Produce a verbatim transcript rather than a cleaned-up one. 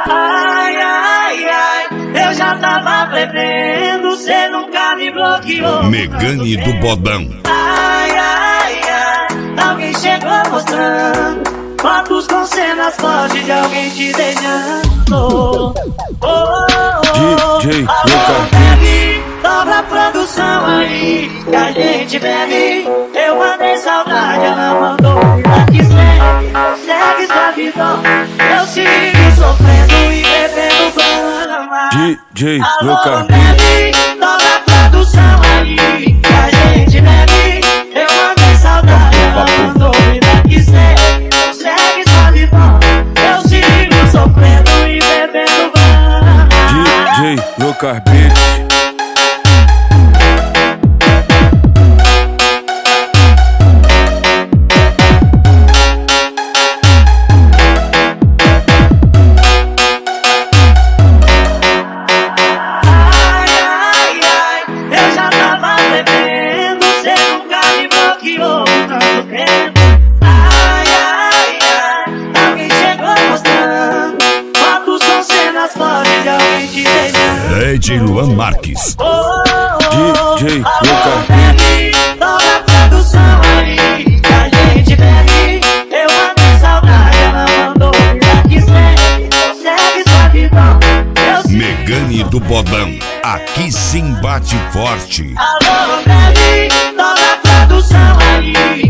Ai, ai, ai, eu já tava bebendo, cê nunca me bloqueou. Megane do Bodão. Ai, ai, ai, alguém chegou mostrando fotos com cenas fortes de alguém te beijando. Oh, oh, oh, D J alô, bebe, dobra a produção aí, que a gente bebe. Eu mandei saudade, ela mandou vida que segue, segue sua vida. Eu sigo sofrendo e bebendo fama. D J Alô, bebe, dobra a produção aí, que a gente bebe. Eu mandei saudade, ela mandou vida que segue, segue sua vida. Eu sigo sofrendo e bebendo fama. D J Lucas Beats. D J Luan Marques. Oh, oh, D J oh, Lucas bebe, dobra a produção aí, que a gente bebe. Eu mandei saudade, ela mandou vida que segue, segue sua vida. Megane do Bodão. Aqui sim bate forte. Alô, bebe, dobra a produção aí.